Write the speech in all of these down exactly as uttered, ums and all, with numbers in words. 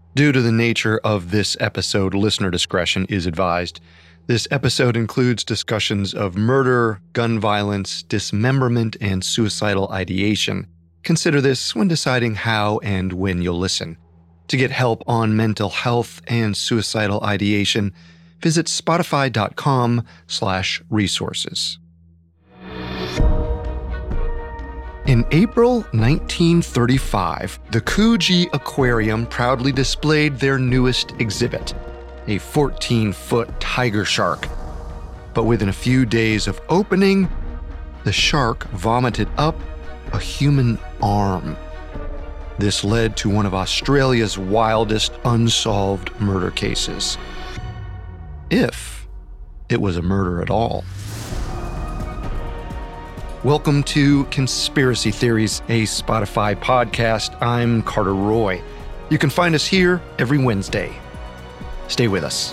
Due to the nature of this episode, listener discretion is advised. This episode includes discussions of murder, gun violence, dismemberment, and suicidal ideation. Consider this when deciding how and when you'll listen. To get help on mental health and suicidal ideation, visit spotify.com slash resources. In April nineteen thirty-five, the Coogee Aquarium proudly displayed their newest exhibit, a fourteen-foot tiger shark. But within a few days of opening, the shark vomited up a human arm. This led to one of Australia's wildest unsolved murder cases. If it was a murder at all. Welcome to Conspiracy Theories, a Spotify podcast. I'm Carter Roy. You can find us here every Wednesday. Stay with us.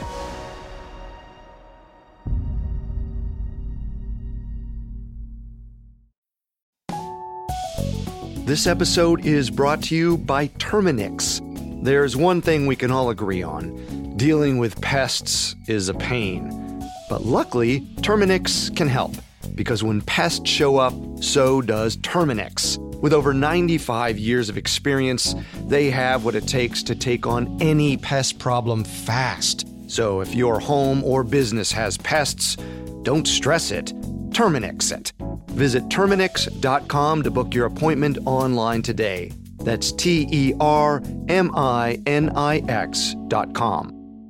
This episode is brought to you by Terminix. There's one thing we can all agree on. Dealing with pests is a pain. But luckily, Terminix can help. Because when pests show up, so does Terminix. With over ninety-five years of experience, they have what it takes to take on any pest problem fast. So if your home or business has pests, don't stress it. Terminix it. Visit Terminix dot com to book your appointment online today. That's T E R M I N I X dot com.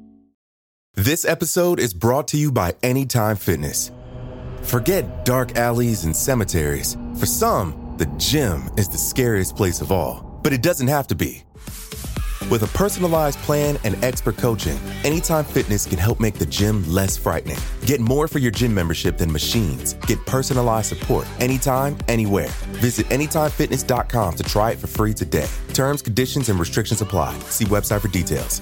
This episode is brought to you by Anytime Fitness. Forget dark alleys and cemeteries. For some, the gym is the scariest place of all. But it doesn't have to be. With a personalized plan and expert coaching, Anytime Fitness can help make the gym less frightening. Get more for your gym membership than machines. Get personalized support anytime, anywhere. Visit anytime fitness dot com to try it for free today. Terms, conditions, and restrictions apply. See website for details.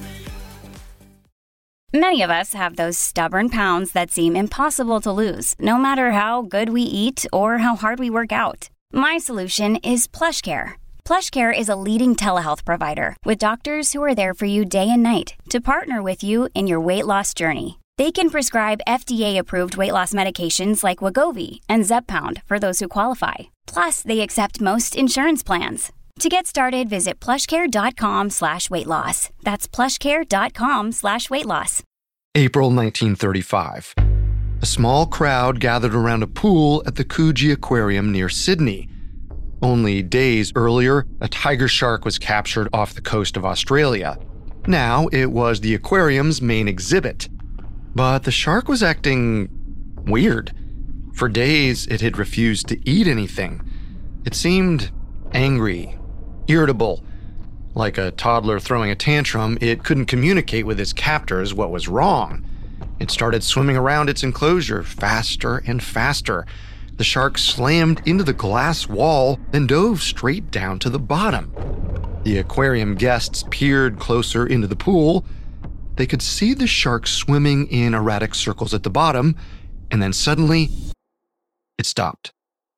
Many of us have those stubborn pounds that seem impossible to lose, no matter how good we eat or how hard we work out. My solution is PlushCare. PlushCare is a leading telehealth provider with doctors who are there for you day and night to partner with you in your weight loss journey. They can prescribe F D A-approved weight loss medications like Wegovy and Zepbound for those who qualify. Plus, they accept most insurance plans. To get started, visit plushcare.com slash weight loss. That's plushcare.com slash weight loss. April nineteen thirty-five. A small crowd gathered around a pool at the Coogee Aquarium near Sydney. Only days earlier, a tiger shark was captured off the coast of Australia. Now it was the aquarium's main exhibit. But the shark was acting weird. For days, it had refused to eat anything. It seemed angry, irritable. Like a toddler throwing a tantrum, it couldn't communicate with its captors what was wrong. It started swimming around its enclosure faster and faster. The shark slammed into the glass wall, then dove straight down to the bottom. The aquarium guests peered closer into the pool. They could see the shark swimming in erratic circles at the bottom, and then suddenly, it stopped.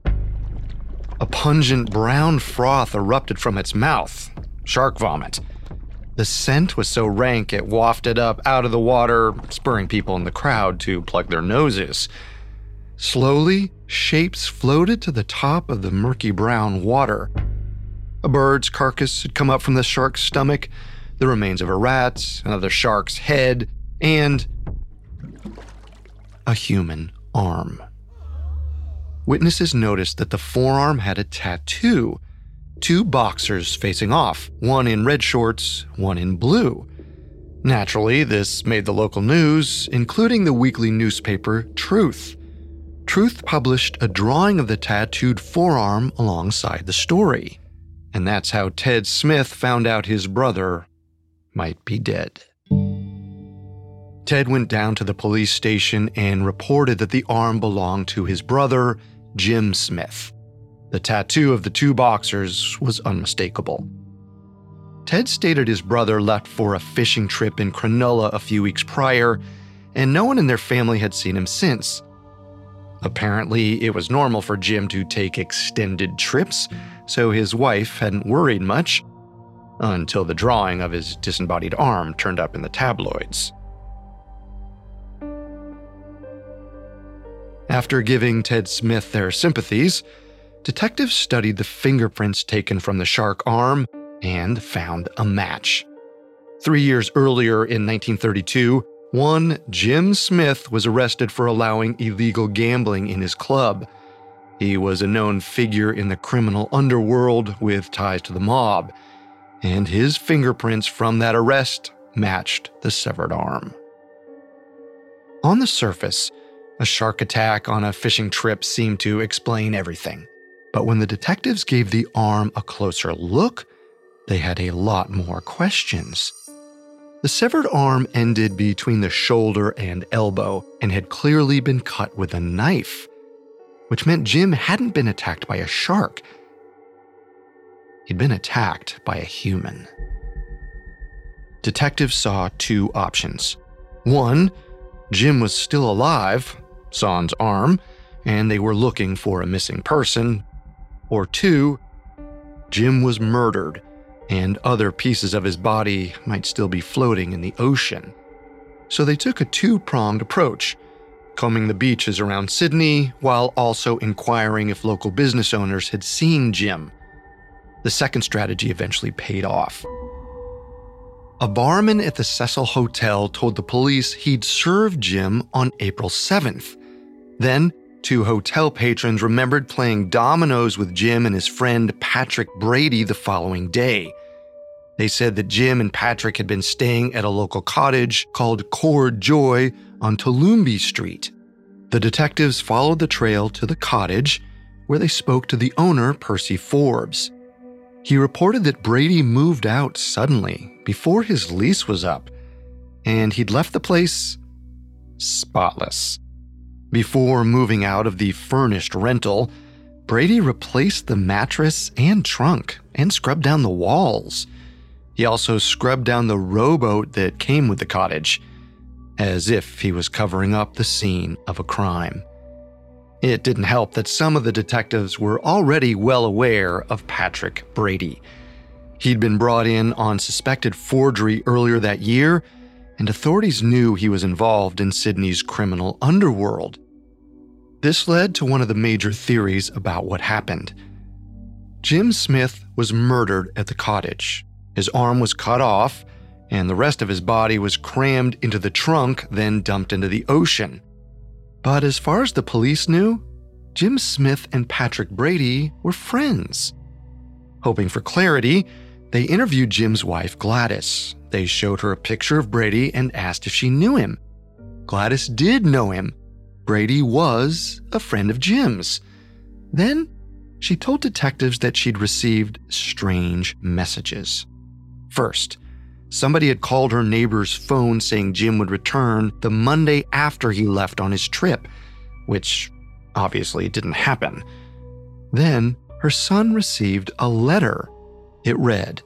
A pungent brown froth erupted from its mouth. Shark vomit. The scent was so rank it wafted up out of the water, spurring people in the crowd to plug their noses. Slowly, shapes floated to the top of the murky brown water. A bird's carcass had come up from the shark's stomach, the remains of a rat, another shark's head, and a human arm. Witnesses noticed that the forearm had a tattoo. Two boxers facing off, one in red shorts, one in blue. Naturally, this made the local news, including the weekly newspaper Truth. Truth published a drawing of the tattooed forearm alongside the story. And that's how Ted Smith found out his brother might be dead. Ted went down to the police station and reported that the arm belonged to his brother, Jim Smith. The tattoo of the two boxers was unmistakable. Ted stated his brother left for a fishing trip in Cronulla a few weeks prior, and no one in their family had seen him since. Apparently, it was normal for Jim to take extended trips, so his wife hadn't worried much. until the drawing of his disembodied arm turned up in the tabloids. After giving Ted Smith their sympathies, detectives studied the fingerprints taken from the shark arm and found a match. Three years earlier, in nineteen thirty-two, one Jim Smith was arrested for allowing illegal gambling in his club. He was a known figure in the criminal underworld with ties to the mob, and his fingerprints from that arrest matched the severed arm. On the surface, a shark attack on a fishing trip seemed to explain everything. But when the detectives gave the arm a closer look, they had a lot more questions. The severed arm ended between the shoulder and elbow and had clearly been cut with a knife, which meant Jim hadn't been attacked by a shark. He'd been attacked by a human. Detectives saw two options. One, Jim was still alive, sans arm, and they were looking for a missing person. Or two, Jim was murdered, and other pieces of his body might still be floating in the ocean. So they took a two-pronged approach, combing the beaches around Sydney while also inquiring if local business owners had seen Jim. The second strategy eventually paid off. A barman at the Cecil Hotel told the police he'd served Jim on April seventh. Then, two hotel patrons remembered playing dominoes with Jim and his friend Patrick Brady the following day. They said that Jim and Patrick had been staying at a local cottage called Cord Joy on Tooloombe Street. The detectives followed the trail to the cottage, where they spoke to the owner, Percy Forbes. He reported that Brady moved out suddenly, before his lease was up, and he'd left the place spotless. Before moving out of the furnished rental, Brady replaced the mattress and trunk and scrubbed down the walls. He also scrubbed down the rowboat that came with the cottage, as if he was covering up the scene of a crime. It didn't help that some of the detectives were already well aware of Patrick Brady. He'd been brought in on suspected forgery earlier that year, and authorities knew he was involved in Sydney's criminal underworld. This led to one of the major theories about what happened. Jim Smith was murdered at the cottage. His arm was cut off, and the rest of his body was crammed into the trunk, then dumped into the ocean. But as far as the police knew, Jim Smith and Patrick Brady were friends. Hoping for clarity, they interviewed Jim's wife, Gladys. They showed her a picture of Brady and asked if she knew him. Gladys did know him. Brady was a friend of Jim's. Then, she told detectives that she'd received strange messages. First, somebody had called her neighbor's phone saying Jim would return the Monday after he left on his trip, which obviously didn't happen. Then, her son received a letter. It read,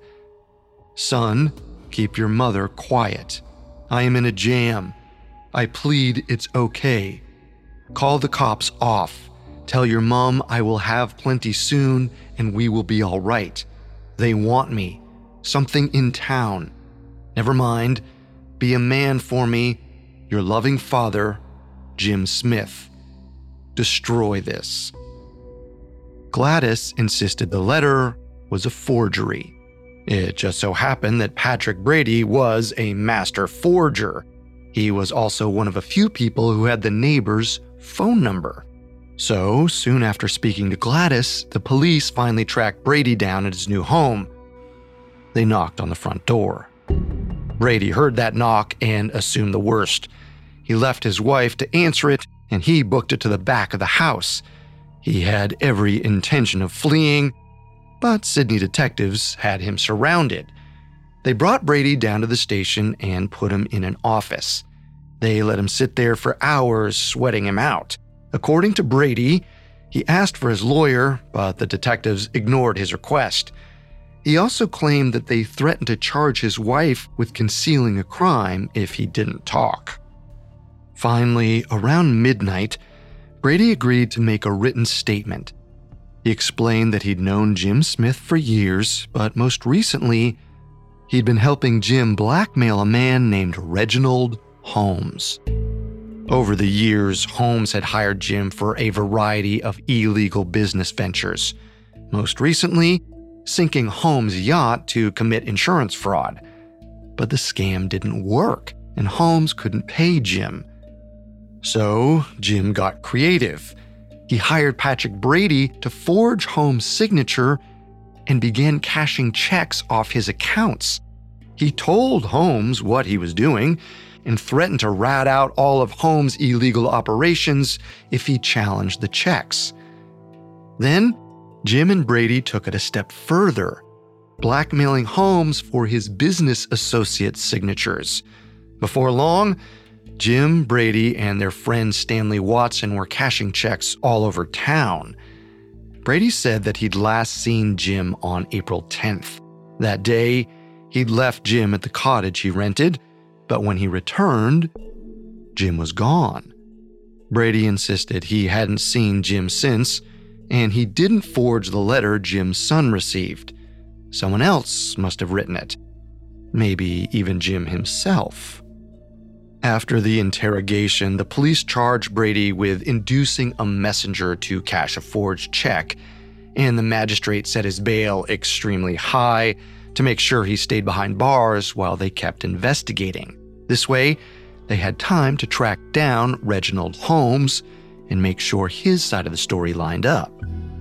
"Son, keep your mother quiet. I am in a jam. I plead it's okay. Call the cops off. Tell your mom I will have plenty soon and we will be all right. They want me. Something in town. Never mind. Be a man for me. Your loving father, Jim Smith. Destroy this." Gladys insisted the letter was a forgery. It just so happened that Patrick Brady was a master forger. He was also one of a few people who had the neighbor's phone number. So, soon after speaking to Gladys, the police finally tracked Brady down at his new home. They knocked on the front door. Brady heard that knock and assumed the worst. He left his wife to answer it, and he booked it to the back of the house. He had every intention of fleeing, but Sydney detectives had him surrounded. They brought Brady down to the station and put him in an office. They let him sit there for hours, sweating him out. According to Brady, he asked for his lawyer, but the detectives ignored his request. He also claimed that they threatened to charge his wife with concealing a crime if he didn't talk. Finally, around midnight, Brady agreed to make a written statement. He explained that he'd known Jim Smith for years, but most recently he'd been helping Jim blackmail a man named Reginald Holmes. Over the years, Holmes had hired Jim for a variety of illegal business ventures. Most recently, sinking Holmes' yacht to commit insurance fraud. But the scam didn't work, and Holmes couldn't pay Jim. So, Jim got creative. He hired Patrick Brady to forge Holmes' signature and began cashing checks off his accounts. He told Holmes what he was doing and threatened to rat out all of Holmes' illegal operations if he challenged the checks. Then, Jim and Brady took it a step further, blackmailing Holmes for his business associates' signatures. Before long, Jim, Brady, and their friend Stanley Watson were cashing checks all over town. Brady said that he'd last seen Jim on April tenth. That day, he'd left Jim at the cottage he rented, but when he returned, Jim was gone. Brady insisted he hadn't seen Jim since, and he didn't forge the letter Jim's son received. Someone else must have written it. Maybe even Jim himself. After the interrogation, the police charged Brady with inducing a messenger to cash a forged check, and the magistrate set his bail extremely high to make sure he stayed behind bars while they kept investigating. This way, they had time to track down Reginald Holmes and make sure his side of the story lined up.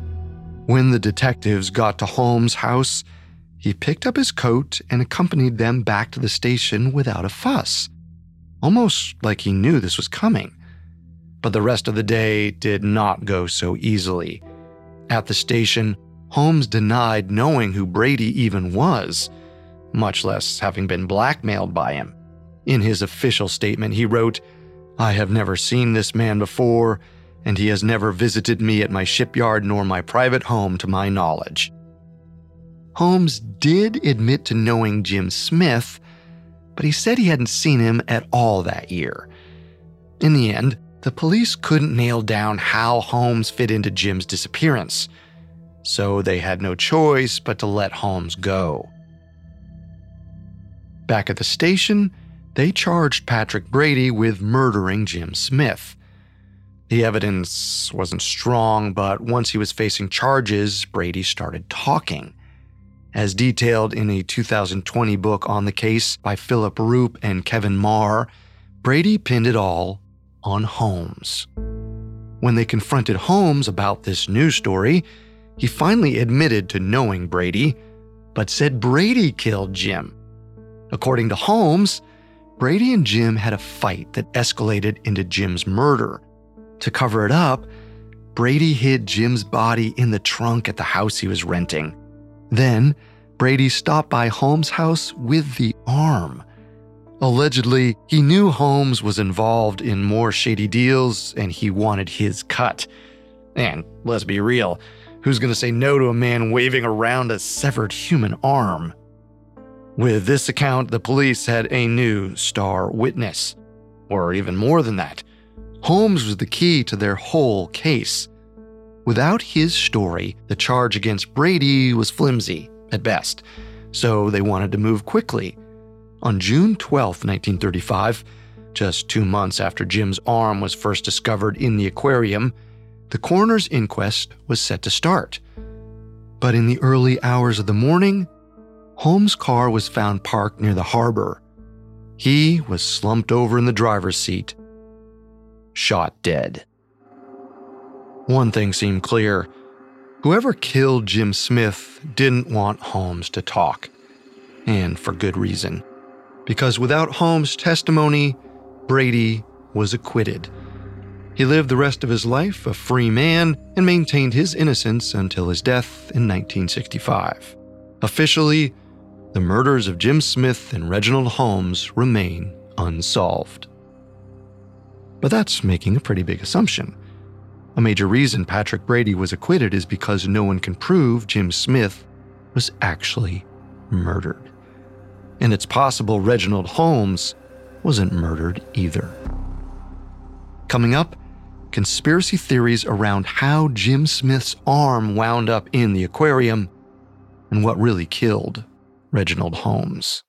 When the detectives got to Holmes' house, he picked up his coat and accompanied them back to the station without a fuss, almost like he knew this was coming. But the rest of the day did not go so easily. At the station, Holmes denied knowing who Brady even was, much less having been blackmailed by him. In his official statement, he wrote, "I have never seen this man before, and he has never visited me at my shipyard nor my private home to my knowledge." Holmes did admit to knowing Jim Smith, but he said he hadn't seen him at all that year. In the end, the police couldn't nail down how Holmes fit into Jim's disappearance, so they had no choice but to let Holmes go. Back at the station, they charged Patrick Brady with murdering Jim Smith. The evidence wasn't strong, but once he was facing charges, Brady started talking. As detailed in a two thousand twenty book on the case by Philip Roop and Kevin Marr, Brady pinned it all on Holmes. When they confronted Holmes about this news story, he finally admitted to knowing Brady, but said Brady killed Jim. According to Holmes, Brady and Jim had a fight that escalated into Jim's murder. To cover it up, Brady hid Jim's body in the trunk at the house he was renting. Then, Brady stopped by Holmes' house with the arm. Allegedly, he knew Holmes was involved in more shady deals and he wanted his cut. And let's be real, who's going to say no to a man waving around a severed human arm? With this account, the police had a new star witness. Or even more than that, Holmes was the key to their whole case. Without his story, the charge against Brady was flimsy, at best, so they wanted to move quickly. On June twelfth, nineteen thirty-five, just two months after Jim's arm was first discovered in the aquarium, the coroner's inquest was set to start. But in the early hours of the morning, Holmes' car was found parked near the harbor. He was slumped over in the driver's seat, shot dead. One thing seemed clear. Whoever killed Jim Smith didn't want Holmes to talk. And for good reason. Because without Holmes' testimony, Brady was acquitted. He lived the rest of his life a free man and maintained his innocence until his death in nineteen sixty-five. Officially, the murders of Jim Smith and Reginald Holmes remain unsolved. But that's making a pretty big assumption. A major reason Patrick Brady was acquitted is because no one can prove Jim Smith was actually murdered. And it's possible Reginald Holmes wasn't murdered either. Coming up, conspiracy theories around how Jim Smith's arm wound up in the aquarium and what really killed Reginald Holmes.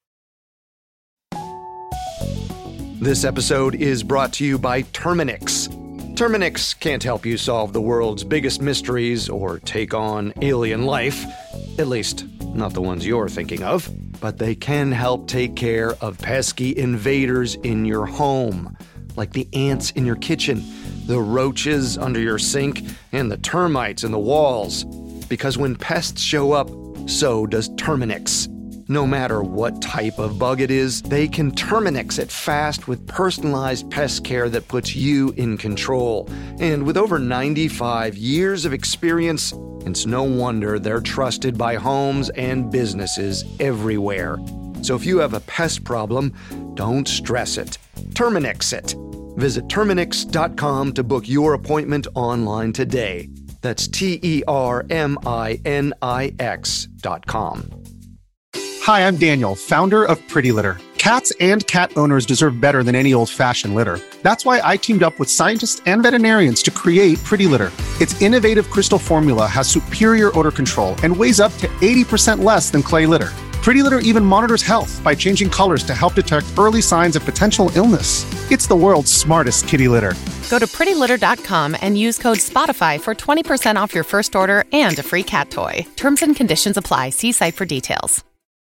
This episode is brought to you by Terminix. Terminix can't help you solve the world's biggest mysteries or take on alien life, at least not the ones you're thinking of, but they can help take care of pesky invaders in your home, like the ants in your kitchen, the roaches under your sink, and the termites in the walls. Because when pests show up, so does Terminix. No matter what type of bug it is, they can Terminix it fast with personalized pest care that puts you in control. And with over ninety-five years of experience, it's no wonder they're trusted by homes and businesses everywhere. So if you have a pest problem, don't stress it. Terminix it. Visit Terminix dot com to book your appointment online today. That's T E R M I N I X dot com. Hi, I'm Daniel, founder of Pretty Litter. Cats and cat owners deserve better than any old-fashioned litter. That's why I teamed up with scientists and veterinarians to create Pretty Litter. Its innovative crystal formula has superior odor control and weighs up to eighty percent less than clay litter. Pretty Litter even monitors health by changing colors to help detect early signs of potential illness. It's the world's smartest kitty litter. Go to pretty litter dot com and use code SPOTIFY for twenty percent off your first order and a free cat toy. Terms and conditions apply. See site for details.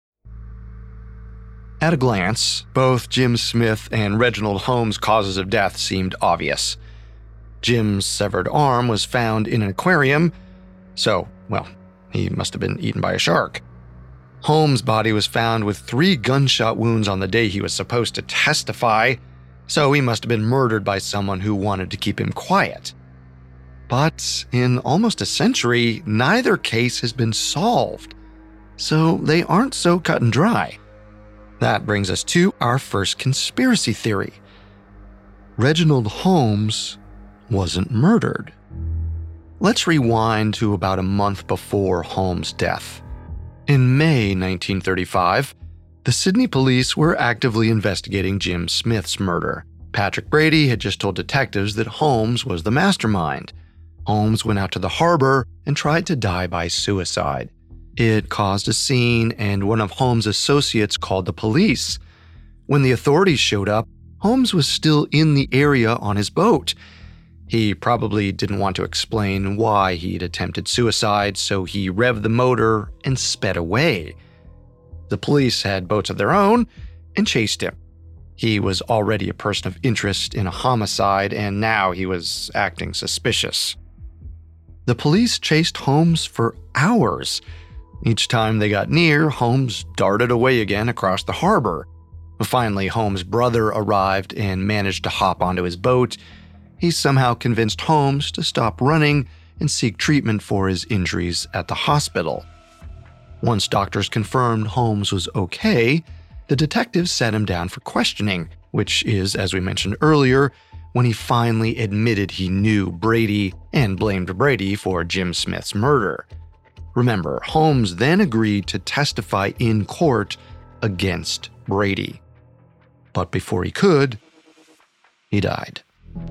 At a glance, both Jim Smith and Reginald Holmes' causes of death seemed obvious. Jim's severed arm was found in an aquarium, so, well, he must have been eaten by a shark. Holmes' body was found with three gunshot wounds on the day he was supposed to testify, so he must have been murdered by someone who wanted to keep him quiet. But in almost a century, neither case has been solved, so they aren't so cut and dry. That brings us to our first conspiracy theory. Reginald Holmes wasn't murdered. Let's rewind to about a month before Holmes' death. In May nineteen thirty-five, the Sydney police were actively investigating Jim Smith's murder. Patrick Brady had just told detectives that Holmes was the mastermind. Holmes went out to the harbor and tried to die by suicide. It caused a scene, and one of Holmes' associates called the police. When the authorities showed up, Holmes was still in the area on his boat. He probably didn't want to explain why he'd attempted suicide, so he revved the motor and sped away. The police had boats of their own and chased him. He was already a person of interest in a homicide, and now he was acting suspicious. The police chased Holmes for hours. Each time they got near, Holmes darted away again across the harbor. Finally, Holmes' brother arrived and managed to hop onto his boat. He somehow convinced Holmes to stop running and seek treatment for his injuries at the hospital. Once doctors confirmed Holmes was okay, the detectives sat him down for questioning, which is, as we mentioned earlier, when he finally admitted he knew Brady and blamed Brady for Jim Smith's murder. Remember, Holmes then agreed to testify in court against Brady. But before he could, he died.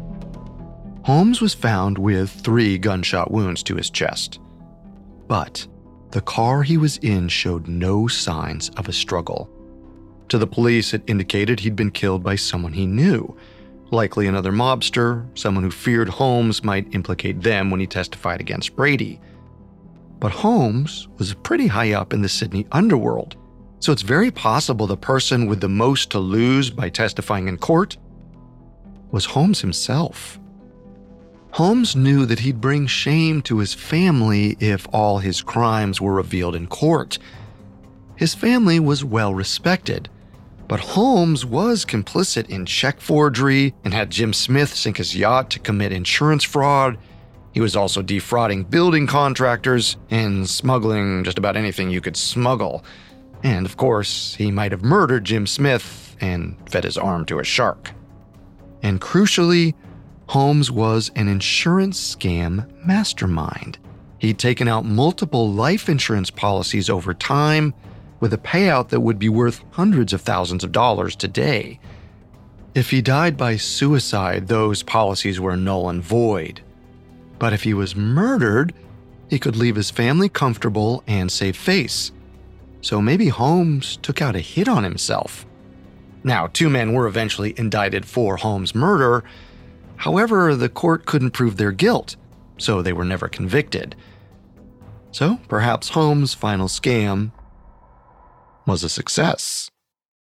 Holmes was found with three gunshot wounds to his chest. But the car he was in showed no signs of a struggle. To the police, it indicated he'd been killed by someone he knew, likely another mobster, someone who feared Holmes might implicate them when he testified against Brady. But Holmes was pretty high up in the Sydney underworld, so it's very possible the person with the most to lose by testifying in court was Holmes himself. Holmes knew that he'd bring shame to his family if all his crimes were revealed in court. His family was well respected, but Holmes was complicit in check forgery and had Jim Smith sink his yacht to commit insurance fraud. He was also defrauding building contractors and smuggling just about anything you could smuggle. And of course, he might have murdered Jim Smith and fed his arm to a shark. And crucially, Holmes was an insurance scam mastermind. He'd taken out multiple life insurance policies over time with a payout that would be worth hundreds of thousands of dollars today. If he died by suicide, those policies were null and void. But if he was murdered, he could leave his family comfortable and save face. so maybe Holmes took out a hit on himself. Now, two men were eventually indicted for Holmes' murder. However, the court couldn't prove their guilt, so they were never convicted. So perhaps Holmes' final scam was a success.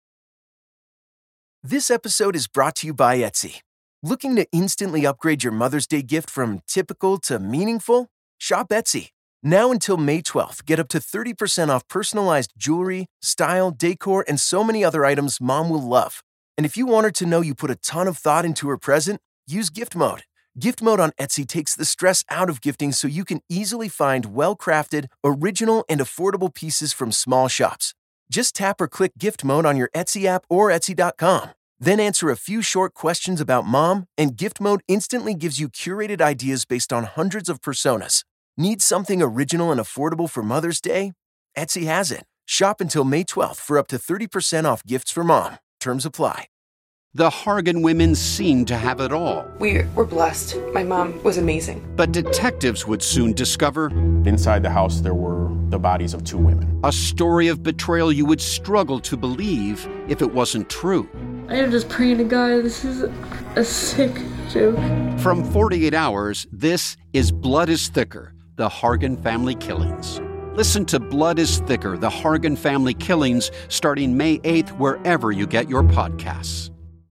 This episode is brought to you by Etsy. Looking to instantly upgrade your Mother's Day gift from typical to meaningful? Shop Etsy. Now until May twelfth, get up to thirty percent off personalized jewelry, style, decor, and so many other items Mom will love. And if you want her to know you put a ton of thought into her present, use Gift Mode. Gift Mode on Etsy takes the stress out of gifting so you can easily find well-crafted, original, and affordable pieces from small shops. Just tap or click Gift Mode on your Etsy app or Etsy dot com. Then answer a few short questions about Mom, and Gift Mode instantly gives you curated ideas based on hundreds of personas. Need something original and affordable for Mother's Day? Etsy has it. Shop until May twelfth for up to thirty percent off gifts for Mom. Terms apply. The Hargan women seemed to have it all. We were blessed. My mom was amazing. But detectives would soon discover inside the house there were the bodies of two women. A story of betrayal you would struggle to believe if it wasn't true. I am just praying to God, this is a sick joke. From forty-eight hours, this is Blood is Thicker, the Hargan family killings. Listen to Blood is Thicker, the Hargan family killings, starting May eighth, wherever you get your podcasts.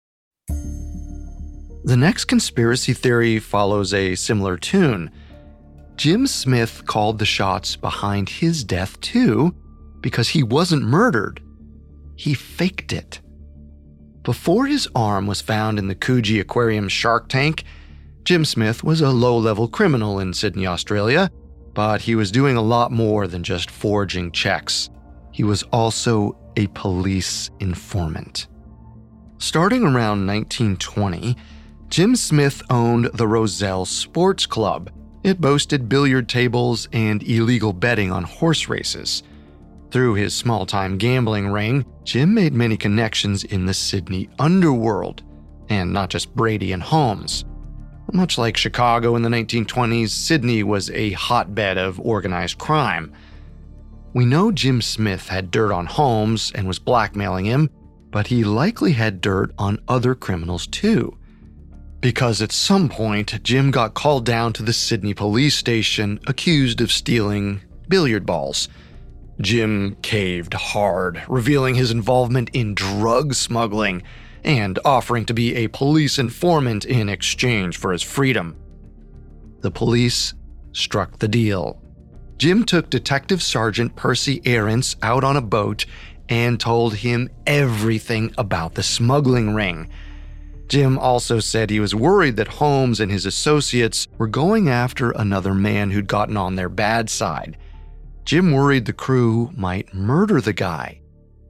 The next conspiracy theory follows a similar tune. Jim Smith called the shots behind his death too, because he wasn't murdered. He faked it. Before his arm was found in the Coogee Aquarium shark tank, Jim Smith was a low-level criminal in Sydney, Australia, but he was doing a lot more than just forging checks. He was also a police informant. Starting around nineteen twenty, Jim Smith owned the Roselle Sports Club. It boasted billiard tables and illegal betting on horse races. Through his small-time gambling ring, Jim made many connections in the Sydney underworld, and not just Brady and Holmes. Much like Chicago in the nineteen twenties, Sydney was a hotbed of organized crime. We know Jim Smith had dirt on Holmes and was blackmailing him, but he likely had dirt on other criminals too. Because at some point, Jim got called down to the Sydney police station accused of stealing billiard balls. Jim caved hard, revealing his involvement in drug smuggling and offering to be a police informant in exchange for his freedom. The police struck the deal. Jim took Detective Sergeant Percy Aarons out on a boat and told him everything about the smuggling ring. Jim also said he was worried that Holmes and his associates were going after another man who'd gotten on their bad side. Jim worried the crew might murder the guy.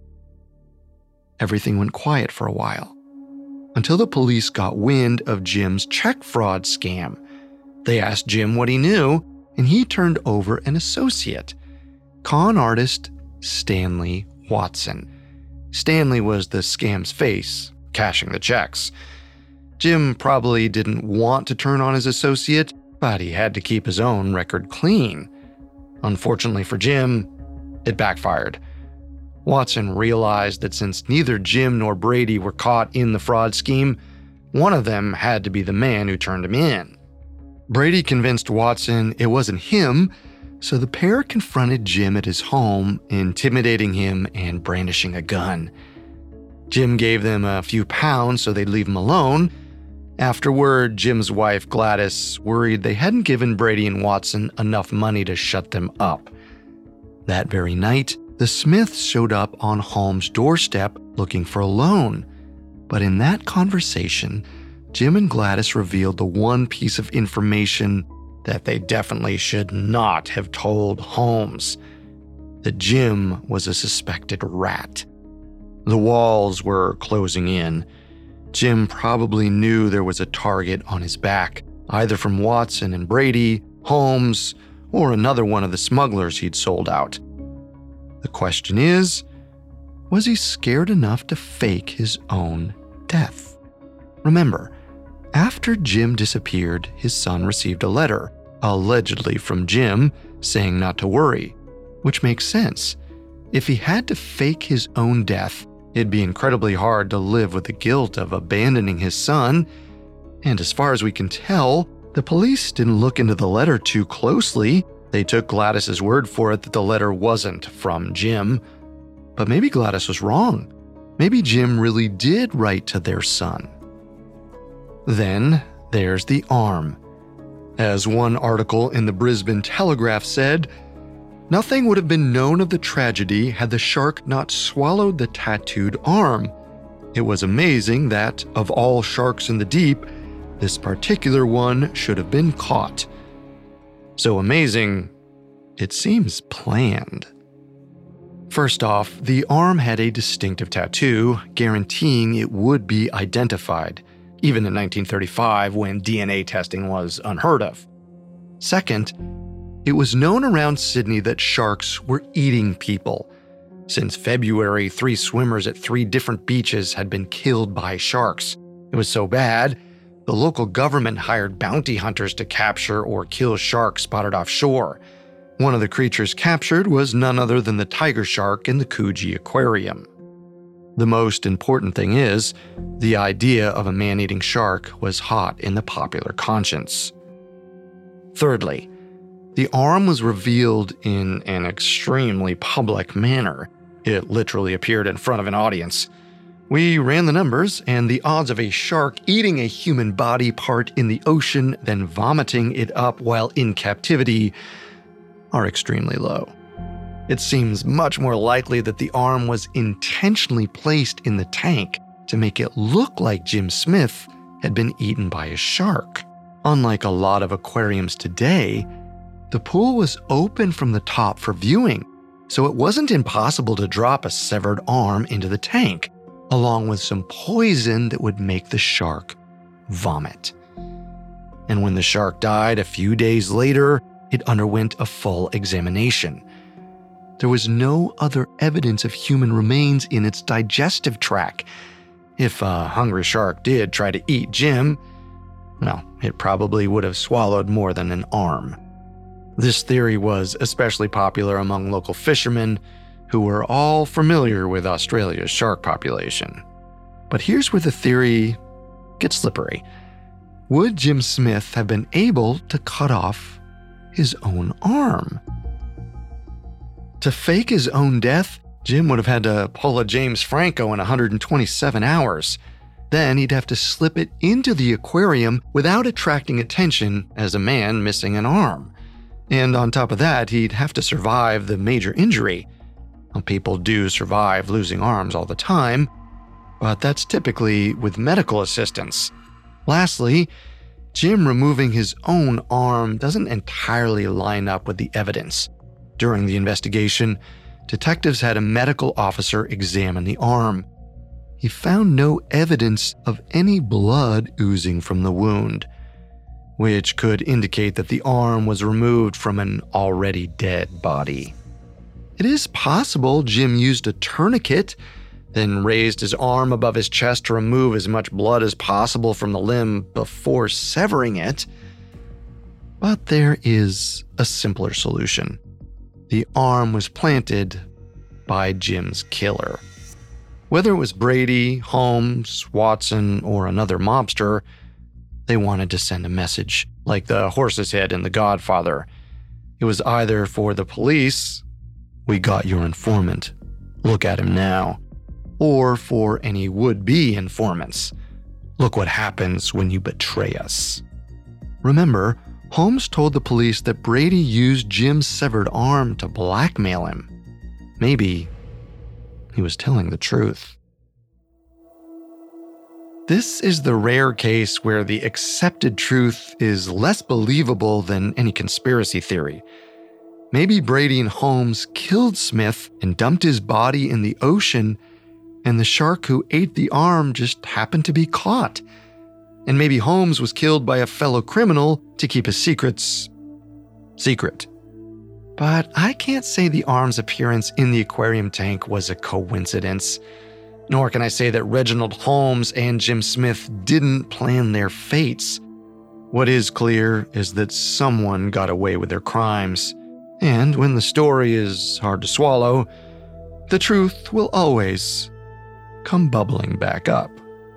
Everything went quiet for a while, until the police got wind of Jim's check fraud scam. They asked Jim what he knew, and he turned over an associate, con artist Stanley Watson. Stanley was the scam's face, cashing the checks. Jim probably didn't want to turn on his associate, but he had to keep his own record clean. Unfortunately for Jim, it backfired. Watson realized that since neither Jim nor Brady were caught in the fraud scheme, one of them had to be the man who turned him in. Brady convinced Watson it wasn't him, so the pair confronted Jim at his home, intimidating him and brandishing a gun. Jim gave them a few pounds so they'd leave him alone. Afterward, Jim's wife, Gladys, worried they hadn't given Brady and Watson enough money to shut them up. That very night, the Smiths showed up on Holmes' doorstep looking for a loan. But in that conversation, Jim and Gladys revealed the one piece of information that they definitely should not have told Holmes: that Jim was a suspected rat. The walls were closing in. Jim probably knew there was a target on his back, either from Watson and Brady, Holmes, or another one of the smugglers he'd sold out. The question is, was he scared enough to fake his own death? Remember, after Jim disappeared, his son received a letter, allegedly from Jim, saying not to worry, which makes sense. If he had to fake his own death, it'd be incredibly hard to live with the guilt of abandoning his son. And as far as we can tell, the police didn't look into the letter too closely. They took Gladys's word for it that the letter wasn't from Jim. But maybe Gladys was wrong. Maybe Jim really did write to their son. Then there's the arm. As one article in the Brisbane Telegraph said, nothing would have been known of the tragedy had the shark not swallowed the tattooed arm. It was amazing that, of all sharks in the deep, this particular one should have been caught. So amazing, it seems planned. First off, the arm had a distinctive tattoo, guaranteeing it would be identified, even in nineteen thirty-five when D N A testing was unheard of. Second, it was known around Sydney that sharks were eating people. Since February, three swimmers at three different beaches had been killed by sharks. It was so bad, the local government hired bounty hunters to capture or kill sharks spotted offshore. One of the creatures captured was none other than the tiger shark in the Coogee Aquarium. The most important thing is, the idea of a man-eating shark was hot in the popular conscience. Thirdly, the arm was revealed in an extremely public manner. It literally appeared in front of an audience. We ran the numbers, and the odds of a shark eating a human body part in the ocean, then vomiting it up while in captivity, are extremely low. It seems much more likely that the arm was intentionally placed in the tank to make it look like Jim Smith had been eaten by a shark. Unlike a lot of aquariums today, the pool was open from the top for viewing, so it wasn't impossible to drop a severed arm into the tank, along with some poison that would make the shark vomit. And when the shark died a few days later, it underwent a full examination. There was no other evidence of human remains in its digestive tract. If a hungry shark did try to eat Jim, well, it probably would have swallowed more than an arm. This theory was especially popular among local fishermen who were all familiar with Australia's shark population. But here's where the theory gets slippery. Would Jim Smith have been able to cut off his own arm? To fake his own death, Jim would have had to pull a James Franco in one hundred twenty-seven hours. Then he'd have to slip it into the aquarium without attracting attention as a man missing an arm. And on top of that, he'd have to survive the major injury. Well, people do survive losing arms all the time, but that's typically with medical assistance. Lastly, Jim removing his own arm doesn't entirely line up with the evidence. During the investigation, detectives had a medical officer examine the arm. He found no evidence of any blood oozing from the wound, which could indicate that the arm was removed from an already dead body. It is possible Jim used a tourniquet, then raised his arm above his chest to remove as much blood as possible from the limb before severing it. But there is a simpler solution. The arm was planted by Jim's killer. Whether it was Brady, Holmes, Watson, or another mobster, they wanted to send a message, like the horse's head in The Godfather. It was either for the police, "We got your informant, look at him now," or for any would-be informants, "Look what happens when you betray us." Remember, Holmes told the police that Brady used Jim's severed arm to blackmail him. Maybe he was telling the truth. This is the rare case where the accepted truth is less believable than any conspiracy theory. Maybe Brady and Holmes killed Smith and dumped his body in the ocean, and the shark who ate the arm just happened to be caught. And maybe Holmes was killed by a fellow criminal to keep his secrets secret. But I can't say the arm's appearance in the aquarium tank was a coincidence. Nor can I say that Reginald Holmes and Jim Smith didn't plan their fates. What is clear is that someone got away with their crimes. And when the story is hard to swallow, the truth will always come bubbling back up.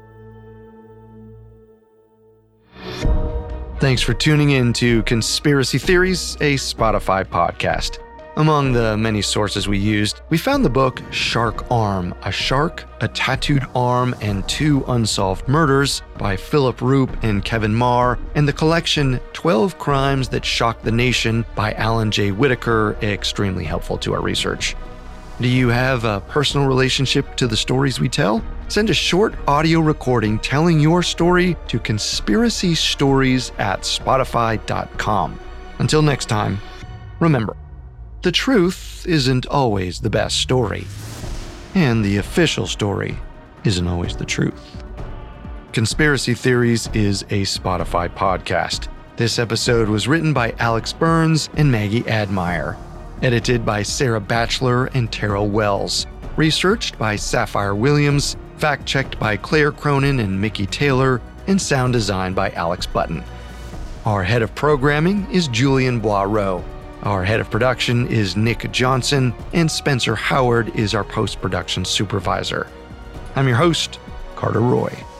Thanks for tuning in to Conspiracy Theories, a Spotify podcast. Among the many sources we used, we found the book Shark Arm, A Shark, a Tattooed Arm, and Two Unsolved Murders by Philip Roop and Kevin Marr, and the collection twelve Crimes That Shocked the Nation by Alan J. Whitaker, extremely helpful to our research. Do you have a personal relationship to the stories we tell? Send a short audio recording telling your story to conspiracystories at spotify dot com. Until next time, remember, the truth isn't always the best story, and the official story isn't always the truth. Conspiracy Theories is a Spotify podcast. This episode was written by Alex Burns and Maggie Admire. Edited by Sarah Batchelor and Terrell Wells. Researched by Sapphire Williams. Fact-checked by Claire Cronin and Mickey Taylor. And sound designed by Alex Button. Our head of programming is Julian Boireau. Our head of production is Nick Johnson. And Spencer Howard is our post-production supervisor. I'm your host, Carter Roy.